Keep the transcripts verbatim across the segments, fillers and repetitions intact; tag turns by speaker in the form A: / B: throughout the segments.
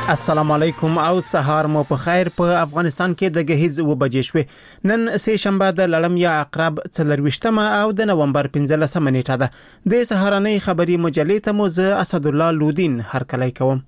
A: السلام علیکم او سهار مو په خیر. په افغانستان کې د غهیز و بجې شوې. نن سه شنبه د لړم یا عقرب څلرويشتمه او د نومبر پنځلسمه نیټه ده. د سهارنۍ خبري مجلې ته مو زه اسد الله لودین هرکلی کوم.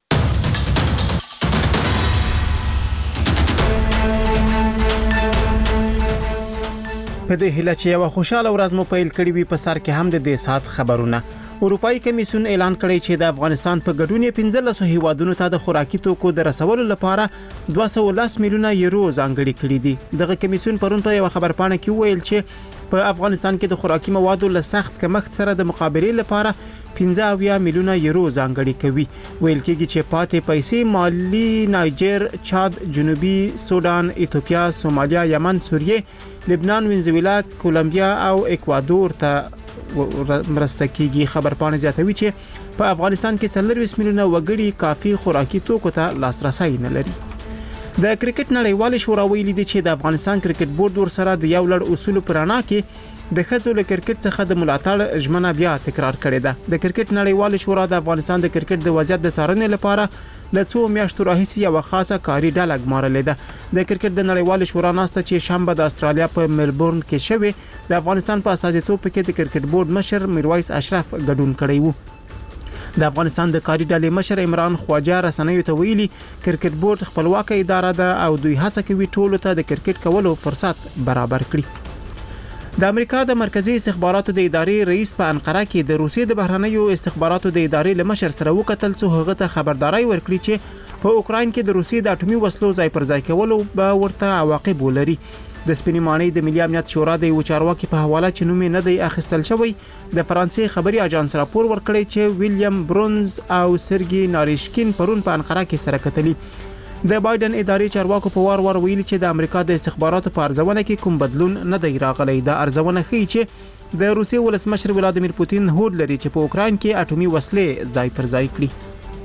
A: په دې هله چې یو خوشاله ورځ مو پیل کړی وي په سر کې هم د دې سات خبرونه. اروپאי کمیسیون اعلان کړی چې د افغانستان په ګډون پنځلس هیوادونو ته د خوراکي توکو د رسولو لپاره دوه سوه او لس میلیونه یورو ځانګړي کړي دي. دغه کمیسیون پرون په یو خبرپاڼه کې ویل چې په افغانستان کې د خوراکي موادو له سخت کمښت سره د مقابلې لپاره پنځه اویا میلیونه یورو ځانګړي کوي. ویل کېږي چې پاتې پیسې مالی، نایجر، چاد، جنوبي سودان، ایتوپیا، سومالیا، یمن، سوریه، لبنان، وینزویلا، کولمبیا او اکوادور ته مرسته کیږي. خبرپاڼه زیاتوي چې په افغانستان کې څلورویشت میلیونه وګړي کافي خوراکي توکو ته لاسرسي نه لري. د کرکټ نړیوال شورا ویلي دی چې د افغانستان کرکټ بورډ ورسره د یو لړ اصول پرانا کې د خځو له کرکټ څخه د ملاتړ ژمنه بیا تکرار کړې ده. د کرکټ نړیوال شورا د افغانستان د کرکټ د وضعیت د څارنې لپاره له څو میاشتو راهیسې یو خاصه کاري ډله ګمارلې ده. د کرکټ د نړیوال شورا ناسته چې شنبه د استرالیا په ملبورن کې شوه، د افغانستان په استازیتوب کې د کرکټ بورډ مشر میرویس اشرف ګډون کړی وو. د افغانستان د کاري ډلې مشر عمران خواجه رسنیو ته ویلي کرکټ بورډ خپلواک اداره ده او دوی هڅه کوي ټولو ته د کرکټ کولو فرصت برابر کړي. د امریکا د مرکزی استخباراتو د ادارې رئیس په انقره کې د روسیې د بهرنیو استخباراتو د ادارې له مشر سره وکتل څو هغه ته خبرداري ورکړي چې په اوکراین کې د روسیې د اټومي وسلو ځای پر ځای کولو به ورته عواقب ولري. د سپینې ماڼۍ د ملي امنیت شورا د یو چارواکي په حواله چې نوم نه دی اخیستل شوی، د فرانسې خبري اژانس راپور ورکړی چې ویلیام برونز او سرګي ناریشکین پرون په انقره کې سره کتلي. د بایدن ادارې چارواکو په وار وار ویلي چې د امریکا د استخباراتو په ارزونه کې کوم بدلون نه دی راغلی. د ارزونه ښیي چې د روسیې ولسمشر ولادیمیر پوتین هوډ لري چې په اوکراین کې اټومي وسلې ځای پر ځای کړي.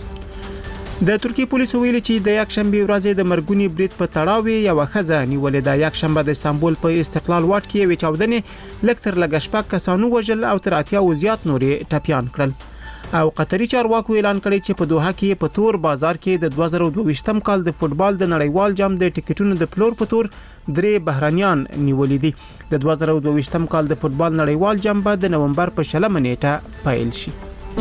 A: د ترکیې پولیسو ویلي چې د یک شنبه ورځې د مرګونی برید په تړاو یو ښځه نیولې ده. یک شنبه د استانبول په استقلال واټ کې یو چاودنې لکتر لګشپک کسانو وژل او تر اتیا او زیات نورې ټپيان کړل. او قطري چارواکو اعلان کړی چې په دوحه کې په تور بازار کې د دوه زره دوه ویشتم کال د فوتبال د نړیوال جام د ټیکټونو د پلور په تور درې بهرانيان نیولې دي. د دوه زره دوه ویشتم کال د فوتبال نړیوال جام به د نومبر په شلمه نیټه پیل شي.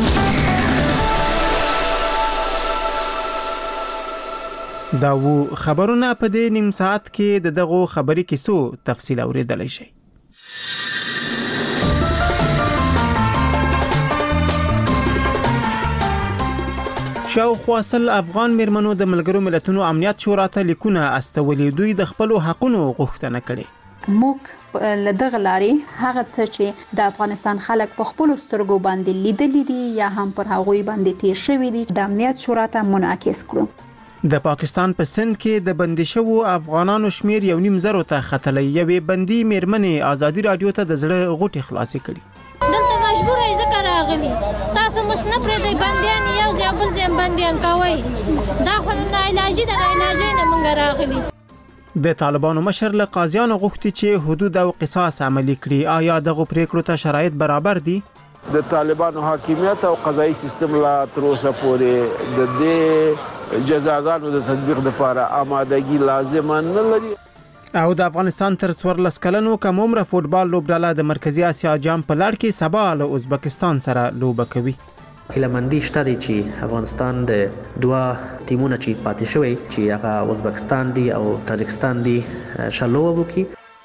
A: دا و خبرونه په دې نیم ساعت کې د دغه خبري کیسو تفصیل اوریدلای شئ. شاوخوا سل افغان میرمنو د ملګرو ملتونو امنیت شورا ته لیکونه استولې. دوی د خپل حقونو غوښتنه کړې.
B: موږ لدغه لاري هغه څه چې د افغانستان خلک په خپل سترګو باندې لیدلې دي یا هم پر هغوی باندې تیر شوی دي د امنیت شورا ته منعکس کړو.
A: د پاکستان په سند کې د بندي شوو افغانانو شمیر یو نیم زرو ته ختلې. یوې بندي میرمنې ازادي رادیو ته د زړه غوټي خلاصې کړي.
C: دلته مجبور یې ذکر راغلی تاسو مسنه پرې دی بنديان یو ځابل زم بنديان کوي دا خو نه علاجي د علاجي نه مونږ راغلی.
A: د طالبانو مشر له قاضیانو غوښتي چې حدود او قصاص عملي کړي. آیا دغه پریکړو ته شرایط برابر دي؟
D: د طالبانو حاکمیت او قضایي سیستم لا تر اوسه پورې د دې جزاګانو د تطبیق لپاره آمادګي لازم نه لري.
A: او د افغانستان تر څوارلس کلنو کم عمره فوتبال لوبډله د مرکزی اسیا جام په لړ کې سبا له ازبکستان سره لوبه کوي.
E: هیلمندي شته دي چې افغانستان د دوه ټیمونو چې پاتې شوی چې هغه ازبکستان دي او تاجکستان دي شلوه وکي.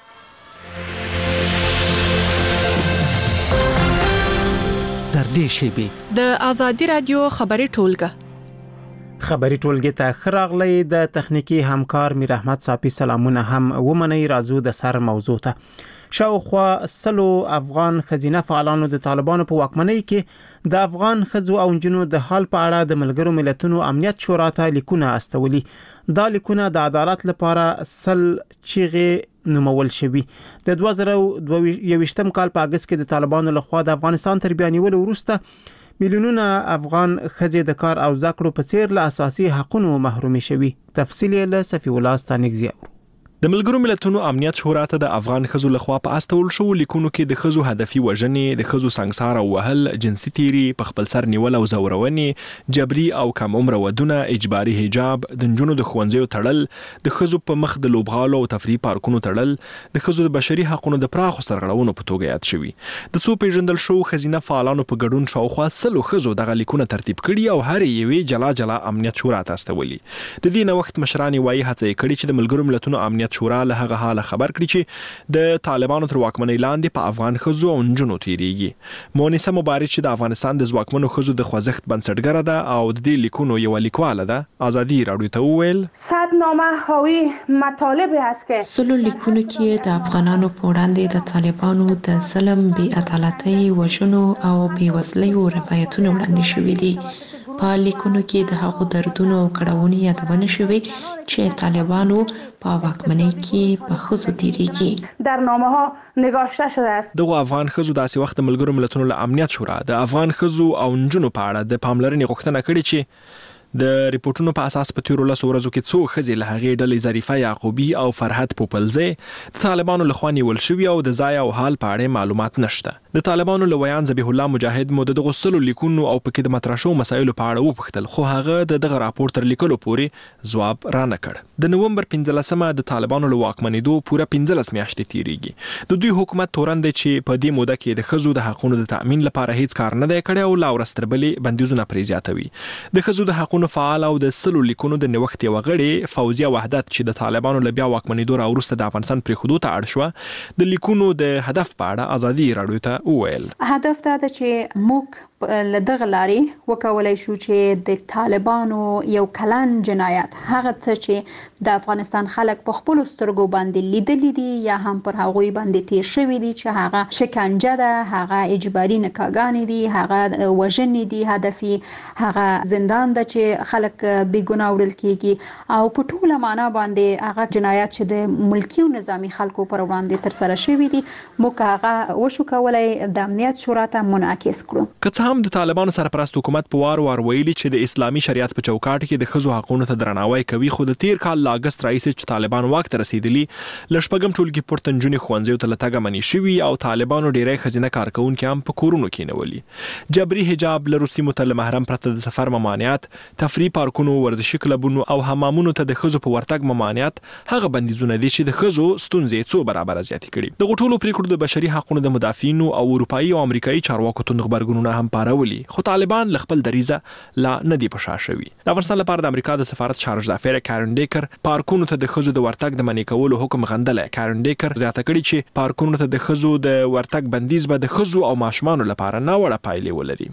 F: تر دې شی
G: د آزادی رادیو خبري ټولګه
A: خبري ټولګه ته خراغلی. د تخنیکی همکار میر احمد صافی سلامونه هم ومني. راځو د سر موضوع ته. شاوخوا سلو افغان خزینه فعالانو د طالبانو په واکمنۍ کې د افغان خزو او جنو د حال په اړه د ملګرو ملتونو امنیت شورا ته لیکونه استولي. دا لیکونه د عدالت لپاره سل چیغې نومول شوی. د دوه زره دوه ویشتم کال په اگست کې د طالبانو لخوا د افغانستان تر بیانولو وروسته میلیونونه افغان خځې د کار او زده کړو په څیر له اساسي حقوقو محرومي شوي. تفصیل له صفی الله ستانګزی.
H: د ملګرو ملتونو امنیت شورا ته د افغان ښځو لخوا په استول شو لیکونو کې د ښځو هدفي وژنې، د ښځو سنگسار او وهل، جنسي تیري، په خپل سر نیول او زورونې، جبري او کم عمره ودونه، اجباري حجاب، د نجونو د ښوونځیو تړل، د ښځو په مخ د لوبغالو او تفریح پارکونو تړل، د ښځو د بشري حقوقو د پراخو سرغړونو په توګه یاد شوي. د څو پیژندل شو ښځینه فعالانو په ګډون شاوخوا سلو ښځو دغه لیکونه ترتیب کړي او هر یوې جلا جلا امنیت شورا ته استولي. د دې نوښت مشران وایي هڅه یې کړې چې د ملګرو ملتونو امنیت شورا له هغه حاله خبر کړي چې د طالبانو تر واکمنۍ لاندې په افغان ښځو او نجونو تیریږي. مونیسه مبارک چې د افغانستان د ځواکمنو ښځو د خوځښت بنسټګره ده او د دې لیکونو یو لیکواله ده، آزادي راډیو ته وویل
I: صد نامه حاوی مطالب است که
J: سلو لیکونو کې د افغانانو په وړاندې د طالبانو د ظلم، بې عدالتۍ، وژنو او بې وزلیو روایتونه وړاندې شوي دي. په لیکونو کې د هغو دردونو او کړاوونو یادونه شوې چې طالبانو په واکمنۍ کې په ښځو تیریږي.
I: در نامه ها نگاشته شده است.
H: دغه افغان ښځو داسې وخت ملګرو ملتونو له امنیت شورا د افغان ښځو او نجونو په اړه د پاملرنې غوښتنه کړې چې د ریپورتونو په اساس په تیرو لسو ورځو کې څو ښځې له هغې ډلې ظریفه یعقوبي او فرحت پوپلزی د طالبانو لخوا نیول شوي او د ځای او حال په اړه معلومات نشته. د طالبانو له ویان ذبیح الله مجاهد مو د دغو سلو لیکونو او پکې د مطرح شوو مسایلو په اړه وپوښتل، خو هغه د دغه راپور تر لیکلو پورې ځواب رانه کړ. د نومبر پنځلسمه د طالبانو له واکمنېدو پوره پنځلس میاشتې تیریږي. د دوی حکومت تورن دی چې په دې موده کې د ښځو د حقونو د تأمین لپاره هیڅ کار نه دی کړی او لا ورځ تر بلې بندیزونه پرې زیاتوي. د ښځو د حقونو فعال او د سلو لیکونو د نوښت یوه غړې فوزیه وحدت چې د طالبانو له بیا واکمنېدو راوروسته د افغانستان پرېښودو ته اړ شوه، د لیکونو د هدف په اړه ازادي راډیو ته وویل
B: هدف دا ده چې موږ له دغه لارې وکولای شو چې د طالبانو یو کلن جنایت، هغه څه چې د افغانستان خلک په خپلو سترګو باندې لیدلي دي یا هم پر هغوی باندې تیر شوي دي، چې هغه شکنجه ده، هغه اجباري نکاحګانې دي، هغه وژنې دي هدفي، هغه زندان ده چې خلک بې ګناه وړل کیږي او په ټوله معنا باندې هغه جنایت چې د ملکي او نظامي خلکو پر وړاندې ترسره شوي دي، موږ هغه وشو کولای د امنیت شورا ته منعکس کړو.
H: هم د طالبانو سرپرست حکومت په وار وار ویلي چې د اسلامي شریعت په چوکاټ کې د ښځو حقونو ته درناوی کوي، خو د تیر کال له اګست راهیسې چې طالبان واک ته رسېدلي له شپږم ټولګي پورته نجونې ښوونځیو ته له تګه منع شوي او طالبانو ډیری ښځینه کارکوونکي هم په کورونو کې نیولي. جبري حجاب، له روسي مو ته له محرم پرته د سفر ممانعت، تفریح پارکونو، ورزشي کلبونو او حمامونو ته د ښځو په ورتګ ممانعت هغه بندیزونه دي چې د ښځو ستونزې څو برابره زیاتې کړي. دغه ټولو پریکړو د بشري حقوقو د مدافعینو او اروپایي او امریکایي چارواکو ته غبرګونونه هم پارولي، خو طالبان له خپل دریزه لا نه دی په شا شوي. د افغانستان لپاره د امریکا د سفارت چارج دافیر کارن ډیکر پارکونو ته د ښځو د ورتګ د منع کولو حکم غندلی. کارن ډیکر زیاته کړي چې پارکونو ته د ښځو د ورتګ بندیز به د ښځو او ماشومانو لپاره ناوړه پایلې ولري.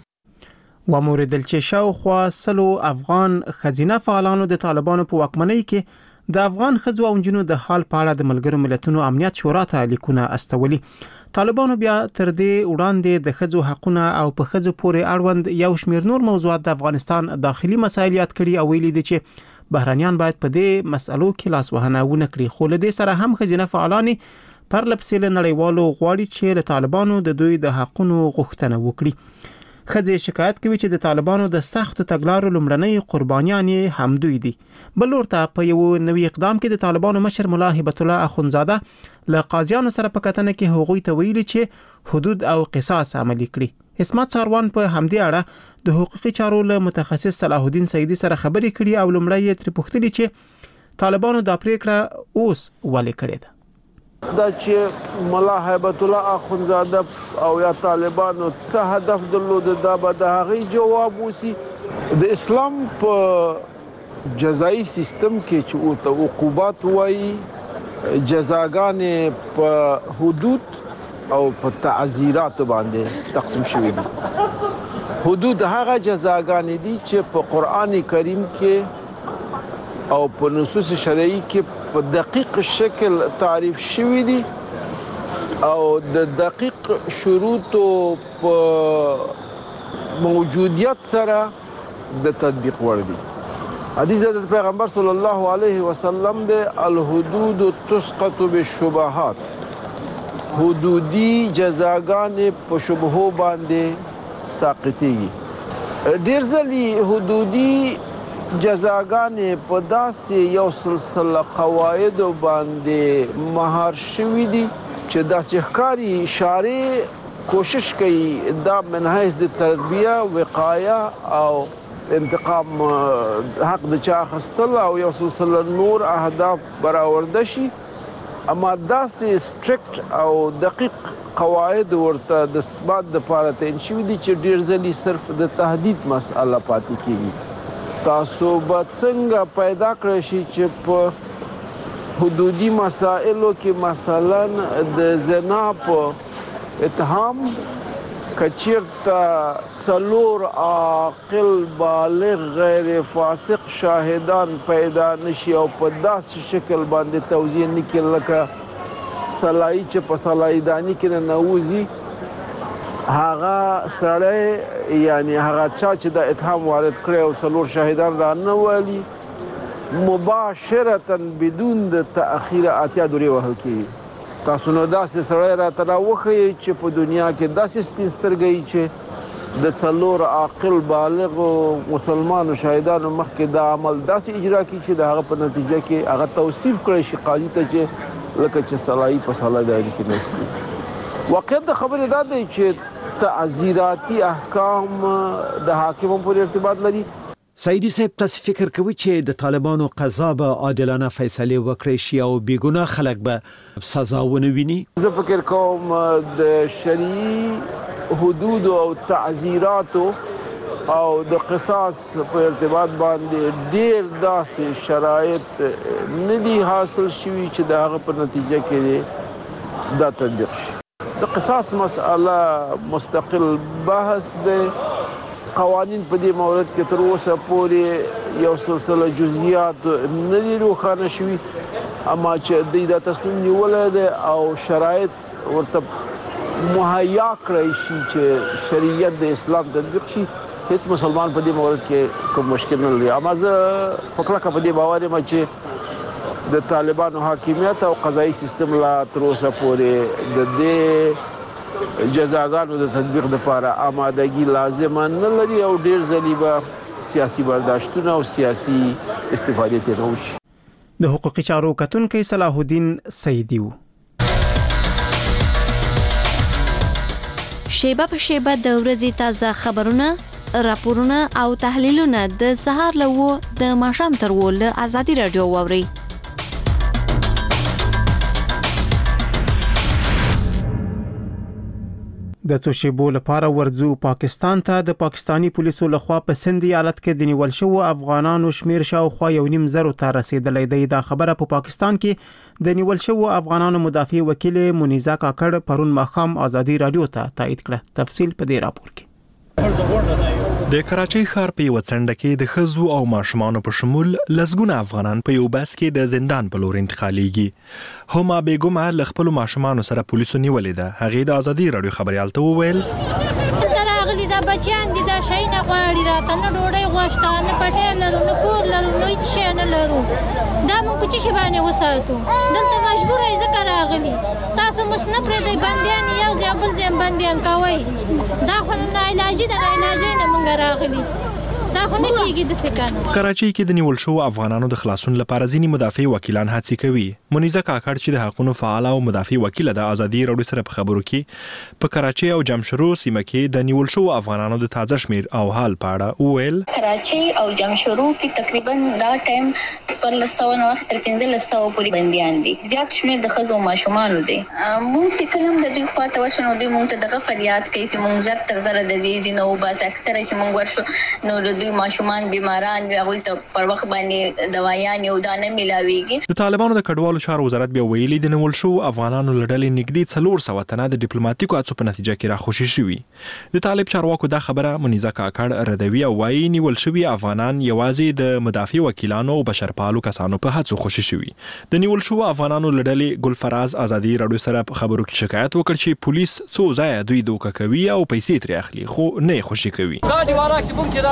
A: وموردل چې شاوخوا سلو افغان ښځینه فعالانو د طالبانو په واکمنۍ کې د افغان ښځو او نجونو د حال په اړه د ملګرو ملتونو امنیت شورا ته لیکونه استولي. طالبانو بیا تر دې وړاندې د ښځو حقونه او په ښځو پورې اړوند یو شمېر نور موضوعات د افغانستان داخلي مسایل یاد کړي او ویلي دي چې بهرانیان باید په دې مسألو کې لاسوهنه ونه کړي. خو له دې سره هم ښځینه فعالانې پرلپسې له نړیوالو غواړي چې له طالبانو د دوی د حقونو غوښتنه وکړي. ښځې شکایت کوي چې د طالبانو د سختو تګلارو لومړنۍ قربانیان یې همدوی دي. بل ورته په یو نوي اقدام کې د طالبانو مشر ملا هبت الله اخونزاده له قاضیانو سره په کتنه کې هغوی ته ویلي چې حدود او قصاص عملي کړي. اسمت ساروان په همدې اړه د حقوقي چارو له متخصص صلاح الدین سیدی سره خبرې کړي او لومړی یې ترې پوښتنه چې طالبانو دا پریکړه اوس ولې کړې ده.
D: دا چې ملا هیبت الله اخونزاده او یا طالبانو څه هدف درلود، دا به د هغې جواب وسی. د اسلام په جزایي سیستم کې چې ورته عقوبات وایي، جزاګانې په حدود او په تعزیرات باندې تقسیم شوي دي. حدود هغه جزاګانې دي چې په قرآن کریم کې او په نصوص شرعي کې په دقیق شکل تعریف شوي دي او د دقیق شروطو په موجودیت سره د تطبیق وړ دي. حدیث د پیغمبر صلی الله علیه وسلم د الحدود تسقط بالشبهات، حدودي جزاګانې په شبهو باندې ساقطېږي. ډېر ځلې حدودي جزاګانې په داسې یو سلسله قواعدو باندې مهار شوي دي چې داسې ښکاري اشارې کوشش کوي دا من حیث د تربیه وقایه او انتقام حق د چا اخیستل او یو سلسله نور اهداف برآورده شي، اما داسې سټریکټ او دقیق قواعد ورته د ثبات دپاره تعین شوي دي چې ډېر ځلې صرف د تهدید مسأله پاتې کېږي. تاسو به څنګه پیدا کړئ شي چې په حدودي مسائلو کې مثلا د زنا په اتهام کچیرته څلور عاقل بالغ غیر فاسق شاهدان پیدا نشي او په داسې شکل باندې توضیح نه کړي لکه سلایي چې په سلایي داني کې ننوځي، هغه سړی یعنی هغه چا چې د اتهام وارد کړی او څلور شاهدان را نه والي مباشرتا بدون د تأخیر اتیا دورې وهل کېږي. تاسو نو داسې سړی راته راوښیئ چې په دنیا کې داسې سپین سترګی چې د څلور عاقل بالغ مسلمانو شاهدانو مخکې دا عمل داسې اجرا کړي چې د هغه په نتیجه کې هغه توصیف کړی شي قاضي ته چې لکه چې سلایي په سلایي داني کې نشته. واقعیت د خبرې دا دی چې تعزیراتي احکام د حاکمو پورې ارتباط لري.
K: سعیدي صاحب، تاسو فکر کوئ چې د طالبانو قضا به عادلانه فیصله وکړي شي او بیګناه خلک به سزا ونه ویني؟
D: زه فکر کوم د شرعي حدود او تعزیراتو او د قصاص په ارتباط باندې ډیر داسې شرایط نه دي حاصل شوي چې د هغه په نتیجه کې دا تطبیق شي. د قصاص مسأله مستقل بحث دی. قوانین په دې مورد کې تر اوسه پورې یو سلسله جزئیات نه دي روښانه شوي، اما چې دوی دا تصمیم نیولی دی او شرایط ورته مهیا کړی شي چې شریعت د اسلام تطبیق شي، هیڅ مسلمان په دې مورد کې کوم مشکل نه لري. اما زه فکرکه په دې باور یم چې د طالبانو حاکمیت او قضایي سیستم لا تر اوسه پورې د دې جزاګانو د تطبیق لپاره آمادګي لازمه نه لري او ډیر ځلې به سیاسي برداشتونه او سیاسي استفادې ته راوشي.
A: د حقوقي چارو کتونکي صلاح الدین سیدی و.
L: شیبه په شیبه د ورځې تازه خبرونه، راپورونه او تحلیلونه د سهار لوو د ماښام تر وو له ازادي رادیو واوري.
A: د څو شیبو لپاره ورځو پاکستان ته. د پاکستانی پولیسو لخوا په سند ایالت کې د نیول شوو افغانانو شمیر شاوخوا یو نیم زرو ته رسیدلی دی. دا خبره په پا پاکستان کې د نیول شوو افغانانو مدافع وکیل منیزا کاکړ پرون ماښام ازادي رادیو ته تایید کړه. تفصیل په دې راپور کې.
H: د کراچۍ ښار په یو څنډه کې د ښځو او ماشومانو په شمول لسګونه افغانان په یو بس کې د زندان په لور انتقالیږي. هما بیګم له خپل ماشومانو سره پولیسو نیولې ده. هغه د ازادي رادیو خبريال ته وویل
C: راغلي دا بچیان دي دا شي نه غواړي راته نه ډوډۍ غوښته نه پټې لرو نه کور لرو نه هیڅ شی نه لرو. دا موږ په چی باندې وساتو؟ دلته مجبور یې ځکه راغلي. تاسو مس نه پرې دی بنديان یو ځای بل ځای بنديان کوي. دا خو نه علاج ده، نه علاج نه موږ راغلي. دا خو نه کیږي د سکان.
H: کراچۍ کې د نیول شو افغانانو د خلاصون لپاره ځینی مدافع وکیلان هڅې کوي. منیزا کاکړ چې د حقوقو فعال او مدافع وکیل د ازادي رادیو سره په خبرو کې په کراچۍ او جمشرو سیمه کې د نیول شو افغانانو د تازه شمیر او حال پاړه وویل.
M: کراچۍ او جمشرو کې تقریبا دا ټایم څوارلس سوه نه وخت تر پنځلس سوه پورې بنديان دي. زیات شمیر د ښځو او ماشومانو دي. موږ چې کلم د دوی خواته ورشو نو دوی موږ ته دغه فریاد کوي چې موږ زر تر زره د دې ځینو وباسي. اکثره چې موږ ورشو نو دوی ماشومان بیماران وي، هغوی ته پر وخت باندې دوايان یو دانه ملاويږي.
H: د طالبانو د کډوالو چارو وزارت بیا ویلي د نیول شو افغانانو لړلې نږدې څلور سوه تنه د ډیپلوماټیکو هڅو په نتیجه کې راخوشي شوي. د طالب چارواکو دا خبره منیزا کاکړ ردوي او وايي نیول شوي افغانان یوازې د مدافع وکیلانو او بشرپالو کسانو په هڅو خوشي شوي. د نیول شو افغانانو لړلې ګلفراز ازادي رادیو سره په خبرو کې شکایت وکړ چې پولیس څو ځای دوی دوکه کوي او پیسې ترې اخلي خو نه خوشي کوي.
N: ګاډي واره چې موږ چې را لېږي موږ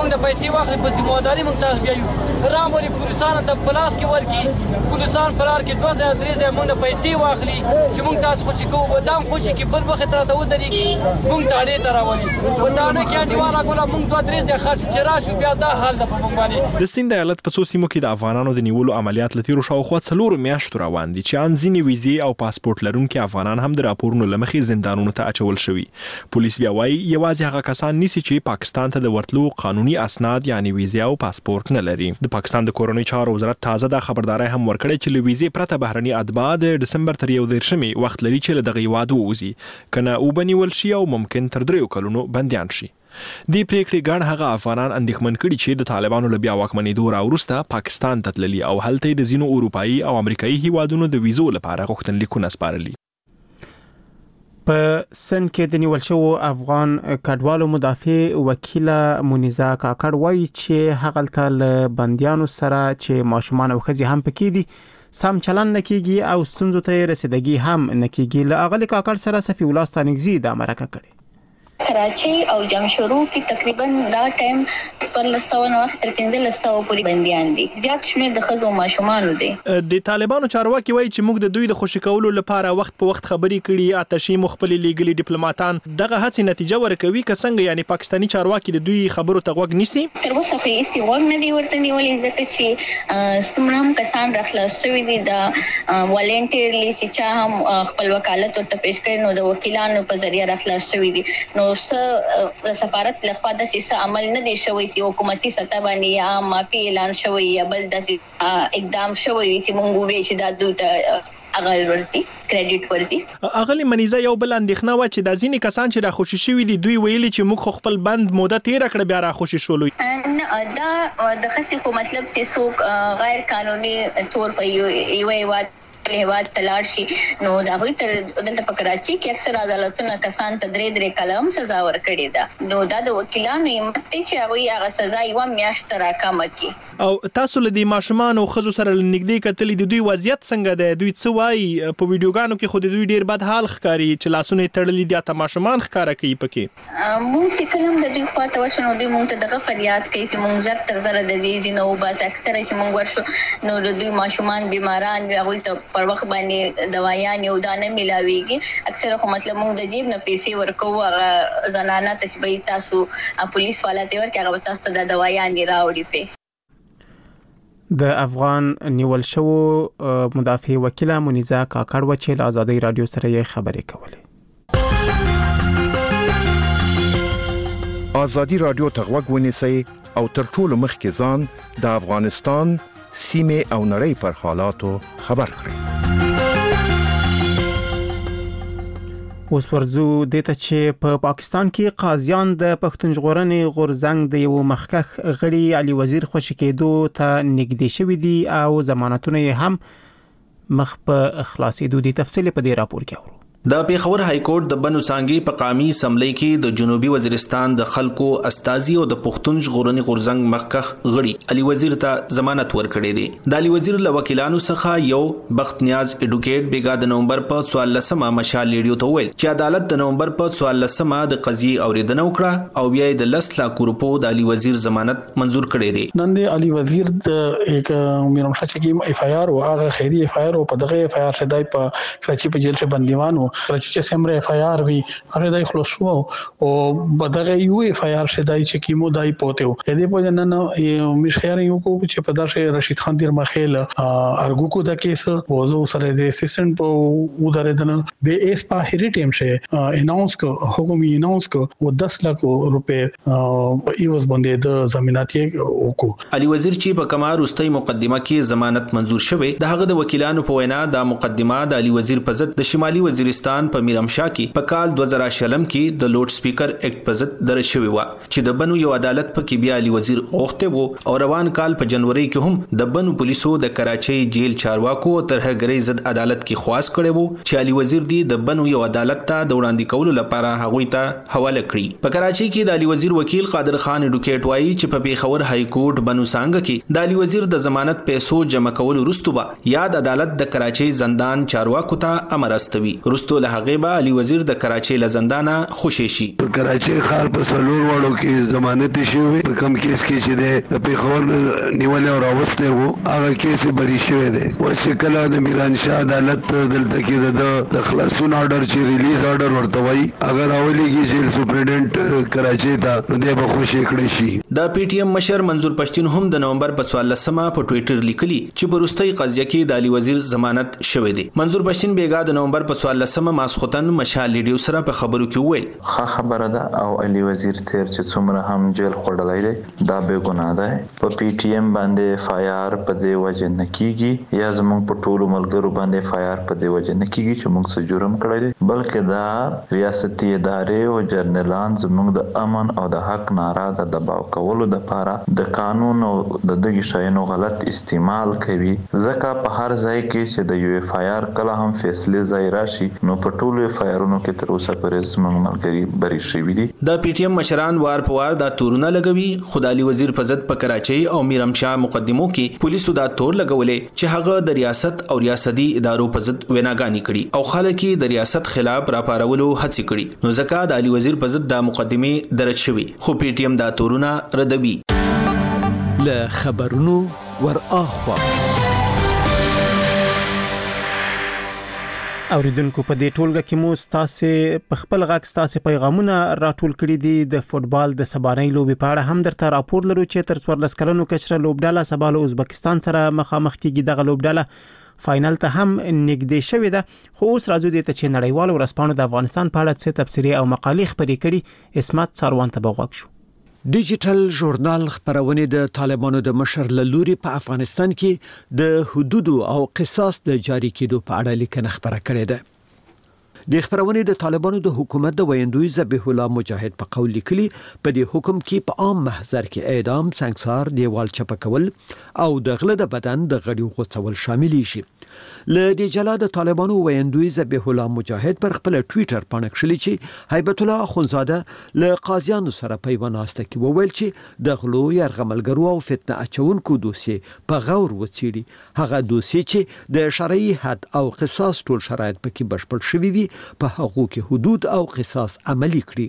N: موږ د پیسې واخلي په ذمہواري موږ تاسو بیا یو راموري پولیسانو ته پلاس کې ورکی پولیسان فرار کې دوه ځای درې ځای موږ د پیسې واخلي چې موږ تاسو خوشي کوو به دام خوشي کې بل وخت راته ودرېږي موږ تاړې ته راولي ودانه کې انډیواله ګوله موږ دوه درې ځای خرڅ چې راشو بیا دا حال د په موږ باندې.
H: د سیند ایالت په څو سیمو کې د افغانانو د نیولو عملیات له تیرو شاوخوا څلورو میاشتو روان دي چې ان ځینې ویزې او پاسپورت لرونکي افغانان هم د راپورونو له مخې زندانونو ته اچول شوي. پولیس بیا وایي یوازې هغه کسان نیسي چې پاکستان ته د ورتلو قانوني اسناد یعنی ویزې او پاسپورت نه لري. د پاکستان د کورنۍ چارو وزارت تازه د خبرداري هم ورکړې چې له ویزې پرته بهرني اتباع د دسمبر تر یو دیرشمې وخت لري چې له دغه هیواد ووځي کنه وبنیول شي او ممکن تر دریو کلونو بندیان شي. دی پریکړې ګڼ هغه افغانان اندېښمن کړي چې د طالبانو له بیا واکمنېدو راوروسته پاکستان ته تللي او هلته د ځینو اروپایي او امریکایي هیوادونو د ویزو لپاره غوښتنلیکونه سپارلي.
A: په سن کې د نیول شوو افغان کډوالو مدافع وکیله مونیزه کاکړ وایي چې هغه له بندیانو سره چې ماشومان او ښځې هم پکې دي سم چلن نکېږي او ستونزو ته رسیدګي هم نکېږي. له اغلی کاکړ سره صفی الله ستانګزي د مرکه کړي.
M: کراچي او جمشورو کې تقریبا دا ټایم څوارلس سوه نه تر پنځلس سوه پورې بنديان دي. زیات شمېر د ښځو او ماشومانو دي.
H: د طالبانو چارواکي وایي چې موږ د دوی د خوشی کولو لپاره وخت په وخت خبرې کړي آتشي مخبل لیګلي ډیپلوماټان دغه هڅې نتیجه ورکوي که څنګه یعنی پاکستانی چارواکي د دوی خبرو ته غوږ نیسي.
M: تر اوسه خو هیڅ غوږ نه دی ورته نیولې ځکه چې څومره هم کسان راخلاص شوي دي د والنټیرلی چې چا هم خپل وکالت ورته پیش کړي نو د وکیلانو په ذریعہ راخلاص شوي دي. نو د سفارت لخوا د سیسه عمل نه دی شوی چې حکومتي سطح باندې یا مافي اعلان شوی یا بل د اقدام شوی چې مونږ وې چې دا دوی اغل ورسي کریډټ ورسي.
H: اغلی منیزه یو بل اندېښنه و چې د ځینې کسان چې را خوشی شوي دي دوی ویلي چې موږ خپل بند موده تیر کړ بیا را خوشی شولو.
M: نه دا د خاصه خو مطلب چې څوک غیر قانوني تور په یو یو هیواد تلاړ شي نو دا وي تر دلته په کراچي کې اکثر عدالتونه کسان ته درې درې کلم سزا ورکړي ده. نو دا د وکیلانو یې چې هغه هغه سزا یو میاشت راکمه کی.
H: او تاسو له دې ماشومان او خزو سره نږدې کتلې د دوی وضعیت څنګه ده؟ دوی څه وایي؟ په ویډیوګانو کې خو د دوی ډیر بد حال ښکاري چې لاسونه تړلي دي ته ماشومان ښکارا کوي پکې.
M: مونږ چې کلم د دوی خواته وشنو دوی مونږ ته دغه فریاد کوي چې مونږ زر تر زر د دې زینو بس اکثر چې مونږ ورشو نو د دوی ماشومان بیماران وي هغه ته پر وخت باندې دوايان یو دانه ملاويږي. اکثر خو مطلب مونږ د جیب نه پیسې ورکو هغه زنانه ته چې به تاسو پولیس والا ته ورکړي هغه تاسو ته د دوايان راوړي په.
A: د افغان نیول شوو مدافع وکیله مونیزه کاکړ و چې له آزادۍ رادیو سره یې خبرې کولې.
O: آزادۍ رادیو ته غوږ ونیسئ او تر ټولو مخکې ځان د افغانستان سیمه او نړۍ پر حالاتو خبر کړئ.
A: اوس ورځو د ته چې په پاکستان کې قاضیان د پښتون ژغورنې غورځنګ د یو مخکخ غړي علي وزیر خوشی کېدو ته نږدې شوی دي او ضمانتونه یې هم مخ په خلاصېدو دي. تفصیل په دې راپور کې اورو.
P: د پیښور های کورټ د بنو سانګي په قامي اسمبلی کې د جنوبي وزیرستان د خلکو استازي او د پښتون ژغورنې غورځنګ مخکخ غړي علي وزیر ته ضمانت ورکړي دي. د علي وزیر له وکیلانو څخه یو بخت نیاز اډوکیټ بیګا د نومبر په څوارلسمه مشال لیډیو ته ویل چې عدالت د نومبر په څوارلسمه د قضیې اوریدنه وکړه او بیا د لس لاک روپو د علي وزیر ضمانت منزور کړي دي.
Q: نن د علي وزیر د یک میرمن شچګي اف آی آر او هغه خیری اف آی آر په دغه اف آی آر شدای په کراچي په جیل کې بندیوانو کراچي چې سمره اف آی آر وی هغه دای خلاص شو او بدغه یو اف آی آر شدای چې کیمو دای پوتو دې په نن مش خیر یو کو چې په داسه رشید خان دیر مخیل ارګو کو د کیس وزو سره د اسسټنټ په ودارېدنه به اس په هری ټیم شه اناونس کو حکومي اناونس کو و دس لک روپے ایوز باندې د ضمانت یې کو.
P: علي وزیر چې په کمار واستي مقدمه کې ضمانت منزور شوه د هغه د وکیلانو په وینا د مقدمه د علي وزیر په ضد د شمالي وزیرستان په میرمشاه کې په کال دوه زره شلم کې د لوډ سپیکر اکټ په ضد درج شوی و چې د بنو یو عدالت په کې بیا علي وزیر غوښته وو او روان کال په جنوري کې هم د بنو پولیسو د کراچۍ جیل چارواکو ترهګرۍ ضد عدالت کې خواست کړي وو چې علي وزیر دی د بنو یو عدالت ته د وړاندې کولو لپاره هغوی ته حواله کړي. په کراچۍ کې د علي وزیر وکیل قادر خان اډوکیټ وایي چې په پیښور های کورټ بنو سانګ کې د علي وزیر د ضمانت پیسو جمع کولو وروسته یاد عدالت د کراچۍ زندان چارواکو ته امر استوي. وروسته ترڅو له هغه به علي وزیر د کراچۍ له زندانه خوشی شي.
R: کراچۍ ښار په سلور وړو کې ضمانت شوی په کم کیس کې چې د پیښور نیولې او راوسته وو هغه کیس بری شوی دی. اوس کله د میران شاه عدالت دلته کې د خلاصون آرډر چې ریلیز آرډر ورته وایي اگر اولیږي جیل سپرنټنډنټ کراچۍ ته د به خوشی کړی شي.
P: د پی ټی ایم مشر منظور پښتون هم د نومبر په څوارلسمه په ټوئیټر لیکلی چې په وروستۍ قضیه کې د علي وزیر ضمانت شوی دی. منظور پښتون بیګا د نومبر په څوارلسمه ماسختن مشال لیډیو سره په خبرو کې وویل
S: ښه خبره ده او علي وزیر تیر چې څومره هم جیل خوړلای دی دا به ګناه ده. په پی ټی ایم باندې اف آی آر په دی وجه نه کیږي یا زموږ په ټولو ملګرو باندې اف آی آر په دی وجه نه کیږي چې موږ څه جرم کړی دی بلکې دا ریاستي ادارې او جرنالان زموږ د امن او د حق ناره د دباو کولو د لپاره د قانون او د دغه شایانو غلط استعمال کوي. ځکه په هر ځای کې چې د یو اف آی آر کله هم فیصله ځای راشي نو په ټولو اف آی آرونو کې تر اوسه پورې زموږ ملګری بری شوی دي.
P: د پی ټی ایم مشران وار په وار دا تورونه لګوي. خدای وزیر په ضد په کراچۍ او میرمشاه مقدمو کې پولیسو دا تور لګولې چې هغه د ریاست او ریاستي ادارو په ضد ویناګانی کړي او خلک د ریاست خلاف راپارولو هڅې کړي. نو ځکه د علي وزیر په ضد د مقدمه درج شوی خو پی ټی ایم دا تورونه ردوي.
K: له خبرونو ور اخوا
A: اوریدونکو په دې ټولګه کې مو ستاسو په خپل غږ ستاسو پیغامونه راټول کړي دي. د فوتبال د سبانۍ لوبې په اړه هم درته راپور لرو چې تر څوارلس کلنو کچره لوبډاله سبا له ازبکستان سره مخامخ کیږي. دغه لوبډاله فائنل ته هم نږدې شوې ده خو اوس راځو د ته چې نړیوالو ورځپاڼو د افغانستان په اړه څه تبصرې او مقالې خپرې کړي. اسمت ساروان ته بغوښ شو.
K: ډیجیټل ژورنال خبرونه د طالبانو د مشر لوري په افغانستان کې د حدود او قصاص د جاری کېدو په اړه لیکنه خبره کړې ده. د خبرونه د طالبانو د حکومت د ویندوی ذبیح الله مجاهد په قول لیکلي په دې حکم کې په عام محضر کې اعدام، سنگسار، دیوال چپکول او د غله د بدن د غړي غوڅول شامل شي. له دې جلا د طالبانو ویندوی ذبیح الله مجاهد پر خپل ټوئیټر باندې کړلی چې هیبت الله اخونزاده له قاضیانو سره په وناسته کې وویل چې د غلو يرغملګرو او فتنه اچونکو دوسیه په غور وڅیړي. هغه دوسیه چې د شرعي حد او قصاص ټول شرایط پکې بشپړ شوي وي په هغو کې حدود او قصاص عملی کړي.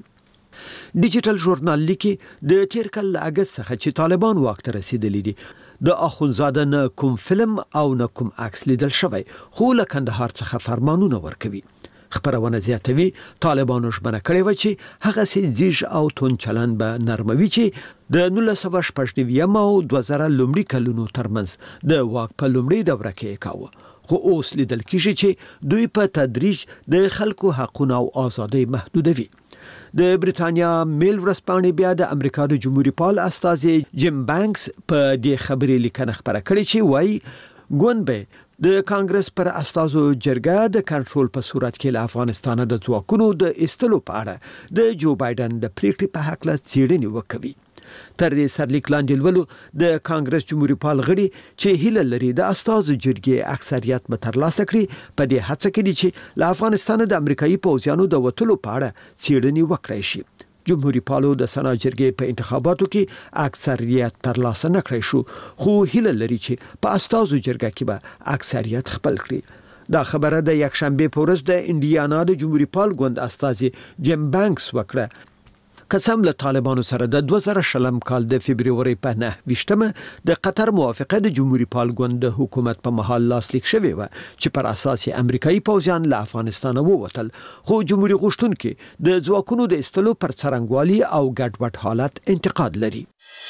K: ډیجیټل ژورنال لیکي د تیر کال اگست څخه چې طالبان واک ته رسیدلی دي د اخونزاده نه کوم فلم او نه کوم عکس لیدل شوی خو له کندهار څخه فرمانونه ورکوي. خبرونه زیاتوي طالبانو ژمنه کړې و چې هغه سي زیج او تون چلن به نرموي چې د نولس سوه شپږ نوي او دوه زره لومړي کلونو ترمنځ د واک په لومړي دوره کې کاوه. خو اوس لیدل کیږي چې دوی په تدریج د خلکو حقوقو او ازادۍ محدودوي. د بریتانیا میل ورځپاڼې بیا د امریکا د جمهوریت پال استازي جیم بانکس په دې خبرې لیکنه خبره کړې چې وایي ګونبه د کانګرس پر استازو جرګه د کنټرول په صورت کې له افغانستان د ځواکونو د استلو په اړه د جو بایدن د پریکړې په حق له څېړنې وکوي. تر دې سرلیک لاندې ولولو د کانګرس جمهوریت پال غړي چې هیله لري د استازو جرګې اکثریت به ترلاسه کړي په دې هڅه کې دي چې له افغانستان د امریکایي پوځیانو د وټلو په اړه څېړنې وکړي شي. جمهوریت پالو د سنا جرګې په انتخاباتو کې اکثریت ترلاسه نه کړی شو خو هیله لري چې په استازو جرګه کې به اکثریت خپل کړي. دا خبره د یک شنبه په ورځ د انډیانا د جمهوریت پال ګوند استازي جیم بانکس وکړه. قسم له طالبانو سره د دوه زره شلم کال د فبرवरी په نه ویشتمه د قطر موافقه د جمهوریت پال ګوند د حکومت په محل لاسلیک شوی و چې پر اساس امریکایي پوځیان له افغانستان ووتل خو جمهوریت غوښتونکو د ځواکونو د استلو پر څرنګوالي او ګډوډ حالت انتقاد لري.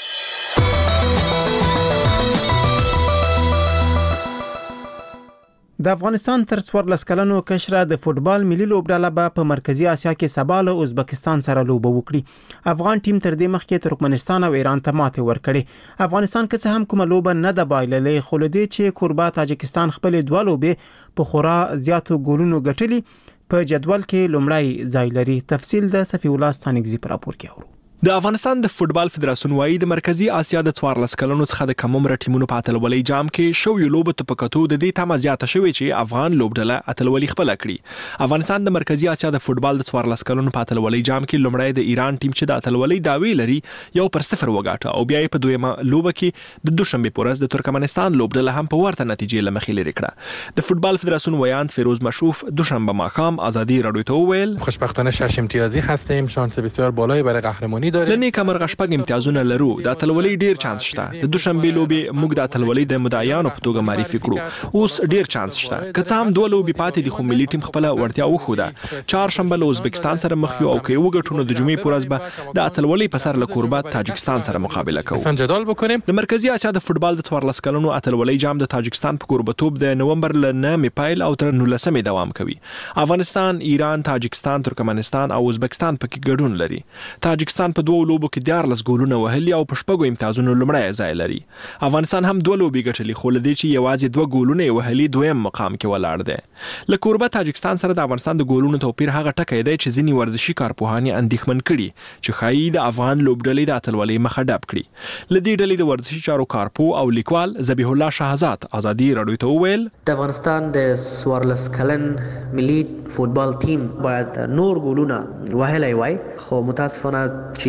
A: د افغانستان تر څوارلس کلنو کشره د فوتبال ملي لوبډاله به په مرکزی اسیا کې سبا له ازبکستان سره لوبه وکړي. افغان ټیم تر دې مخکې ترکمنستان او ایران ته ماتې ورکړې. افغانستان که څه هم کومه لوبه نه ده بایللې خو لدې چې کوربه تاجکستان خپل دوه لوبې په خورا زیاتو ګولونو ګټلي په جدول کې لومړی ځای لري. تفصیل د صفی الله ستانګزی پر راپور کې اورو.
H: د افغانستان د فوتبال فدراسیون وايي د مرکزی اسیا د څوارلس کلونو څخه د کم عمره ټیمونو په اتلولۍ جام کې شوې لوبو ته په کتو د دې تمه زیاته شوې چې افغان لوبډله اتلولۍ خپل کړي. افغانستان د مرکزی اسیا د فوتبال د څوارلس کلونو په اتلولۍ جام کې لومړی د ایران ټیم چې د اتلولۍ داوی لري یو پر صفر وګاټه او بیا په دویمه لوبه کې د دوشنبه پورز د ترکمنستان لوبډله هم په ورته نتیجې لمخې لري کړه. د فوتبال فدراسیون ویان فیروز مشروف دوشنبه ماښام آزادی رادیو ته وویل
T: خوشبختانه شش امتیازی هستیم، شانس بسیار بالایی برای قهرمانی داریم.
H: شپږ امتیازونه لرو. د اتلولۍ ډیر چانس شته. د دوشنبه لوبې موږ د اتلولۍ د مدعیانو په توګه معرفي کړو. اوس ډیر چانس شته. که څه هم دوه لوبې پاتې دي خو ملي ټیم خپل ورتیا وښوده. چهارشنبه له ازبکستان سره مخ یو او کې وګټو نو د جمعې په ورځ به د اتلولۍ په سر له کوربه تاجکستان سره مقابله کوو.
T: جدال بکنیم.
H: د مرکزی اسیا د فوتبال د څوارلس کلونو اتلولۍ جام د تاجکستان په کوربتوب د نومبر له نهمې پیل او تر نولسمې دوام کوي. افغانستان، ایران، تاجکستان، ترکمنستان او ازبکستان پکې ګډون لري. تاجکستان په دوه لوبو کې دیارلس ګولونه وهلي او په شپږو امتیازونو لومړی ځای لري. افغانستان هم دوه لوبې ګټلې خو لدې چې یوازې دوه ګولونه یې وهلي دویم مقام کې ولاړ دی. له کوربه تاجکستان سره د افغانستان د ګولونو توپیر هغه ټکی دی چې ځینې ورزشي کارپوهان یې اندېښمن کړي چې ښایي د افغان لوبډلې د اتلولۍ مخه ډب کړي. له دې ډلې د ورزشي چارو کارپو او لیکوال ذبیح الله شهزاد آزادی رادیو ته وویل
E: د افغانستان د څوارلس کلن ملي فوتبال ټیم باید نور ګولونه وهلی وای خو متاسفانه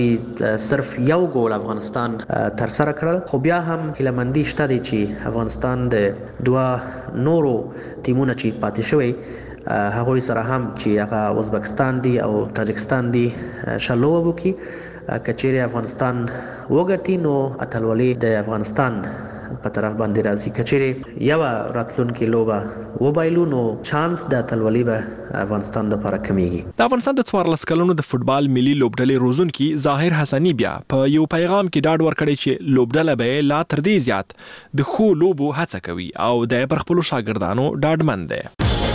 E: چې صرف یو ګول افغانستان تر سره کړل خو بیا هم هیلهمندي شته دی چې افغانستان د دوه نورو ټیمونو چې پاتې شوی هغوی سره هم چې هغه ازبکستان دی او تاجکستان دی شلو وکي. کچېرې افغانستان وګټي نو اتلولۍ د افغانستان په طرف باندې راځي. کچېرې یو راتلونکې لوبه وبایلو نو چانس د اتلولۍ به افغانستان لپاره کمیږي.
H: د افغانستان د څوارلس کلونو د فوتبال ملي لوبډلې روزونکي ظاهر حسني بیا په یو پیغام کې ډاډ ورکړی چې لوبډله به لا تر دې زیات د ښو لوبو هڅه کوي او د پر خپلو شاګردانو ډاډمن دی.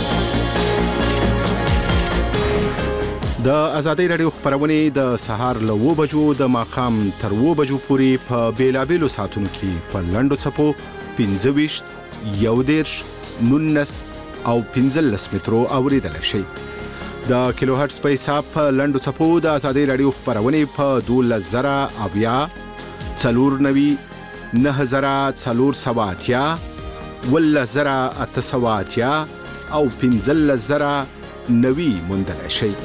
O: د ازادۍ رادیو خبرونه د سهار له و بجو د ماخام تر و بجو پورې په بیلابېلو ساعتونو کې په لنډو څپو پنځه ویشت، یو دېرش، نولس او پنځلس مترو اوریدلی شئ. د کیلو هرټز په حساب په لنډو څپو د ازادۍ رادیو خبرونه په دولس زره اویا، څلور نوي، نهه زره څلور سوه اتیا، اوولس زره اته سوه اتیا او پنځلس زره نوي موندلی شئ.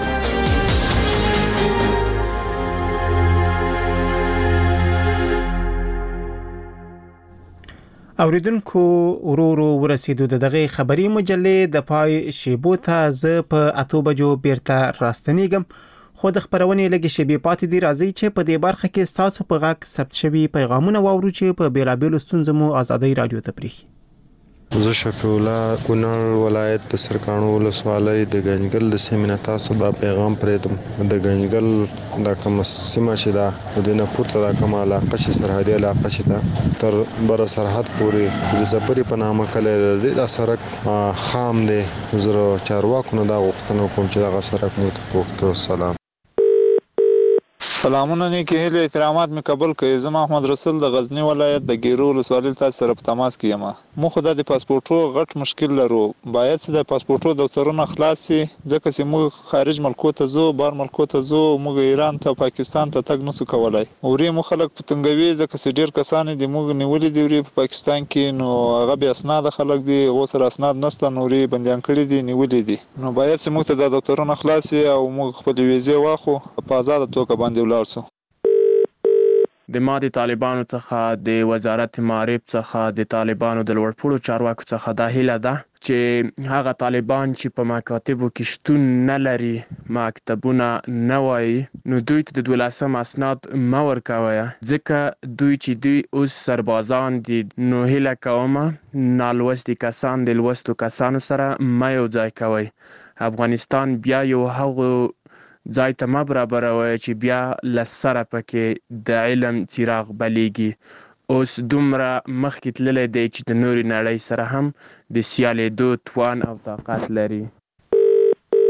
A: اوریدونکو ورو ورو ورسېدو د دغه خبري مجلې د پای شیبو ته زه په اتو بجو بیرته راستنیږم خو د خبرونې لګي شیبې پاتې دی. راځي چې په دې برخه کې تاسو په غاک ثبت شوی پیغامونه واورو چې په بیلابېلو ستونزو مو ازادۍ رادیو ته پریخي.
U: زه شفیع الله کونړ ولایت د سرکانو ولسوالۍ د ګنجګل د سیمې نه تاسو دا پیغام پرېږدم. د ګنجګل دا کومه سیمه چې ده د دې نه پورته دا کومه علاقه چې سرحدي علاقه چې ده تر بره سرحد پورې د ځپرې په نامه کلی دی. دا سړک خام دی. زه چارواکو نه دا غوښتنه کوم چې دغه سړک موږ ته پوښ کړو. سلام.
V: سلامونه نیکی هیله احترامات می قبول کړئ. زه محمد رسول د غزنی ولایت د ګیرو ولسوالۍ تاسو سره په تماس کې یم. موږ خو د پاسپورتو غټ مشکل لرو. باید چې د پاسپورتو دفترونه خلاص شي ځکه چې موږ خارج ملکو ته ځو، بار ملکو ته ځو، موږ ایران ته پاکستان ته تګ نسو کولای. اورې مو خلک په تنګوي ځکه چې ډیر کسان دي موږ نیولې دی ورې په پاکستان کې نو هغه بیا اسناد خلک دي غو سره اسناد نشته نورې بنديان کړی دي نیولې دي. نو باید چې موږ ته د دفترونه خلاص شي او موږ خپل ویزه واخو په آزاد توګه باندې ولاړ شو.
W: د ما د طالبانو څخه د وزارت معارف څخه د طالبانو د لوړپوړو چارواکو څخه دا هیله ده چې هغه طالبان چې په مکاتبو کې شتون نه لري، مکتبونه نه وایي، نو دوی ته د دولسم اسناد مه ورکوئ ځکه دوی چې دوی اوس سربازان دي. نو هیله کومه نالوستي کسان د لوستو کسانو سره مه یو ځای کوئ. افغانستان بیا یو هغو ځای ته مه برابروئ چې بیا له سره پکې د علم څراغ بلیږي. اوس دومره مخکې تللی دی چې د نورې نړۍ سره هم د سیالېدو توان او طاقت لري.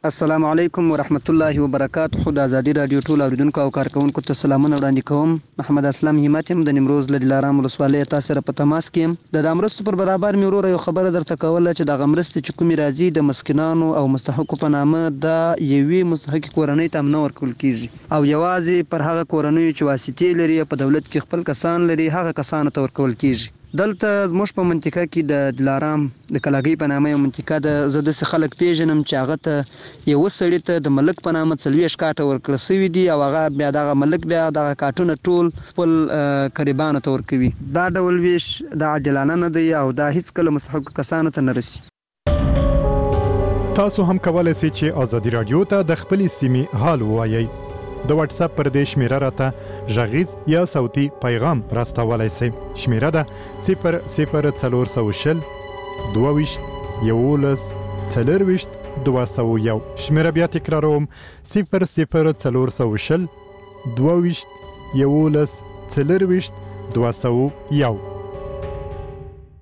F: السلام علیکم ورحمت الله وبرکاته. خو د ازادي رادیو ټول اوریدونکو او کارکونکو ته سلامونه وړاندې کوم. محمد اسلام همت يم د نیمروز له دلارام ولسوالۍ تاسو سره په تماس کې يم. د امرستو پر برابر مې ورور یو خبره درته کوله چې د غمرست چې کومي راځي د مسکینانو او مستحقو په نامه د یوې مستحق کورنۍ ته نه ورکول کیږي او یوازې پر هغه کورنۍ چې واسطې لري په دولت کې خپل کسان لري هغه کسانو ته ورکول کیږي. دلته زموږ په منطقه کې د دلارام د کلاګي په نامه یو منطقه ده. زه داسې خلک پیژنم چې هغه ته یو سړي ته د ملک په نامه څلوېښت کاټه ورکړل سوي دي او هغه بیا دغه ملک بیا دغه کاټونه ټول خپل قریبانو ته ورکوي. دا ډول ویش د عادلانه نه دی او دا هیڅکله مستحقو کسانو ته نه رسي.
G: تاسو هم کولای شئ چې ازادي رادیو ته د خپلې سیمې حال ووایئ. د واتس اپ پر دې شمیره راته غږیز یا صوتي پیغام راستولای شئ. شمیره ده صفر صفر څلور سوه شل دوه ویشت یولس څلرویشت دوه سوه یو. شمیره بیا تکراروم صفر صفر څلور سوه شل دوه ویشت یولس څلرویشت دوه سوه یو.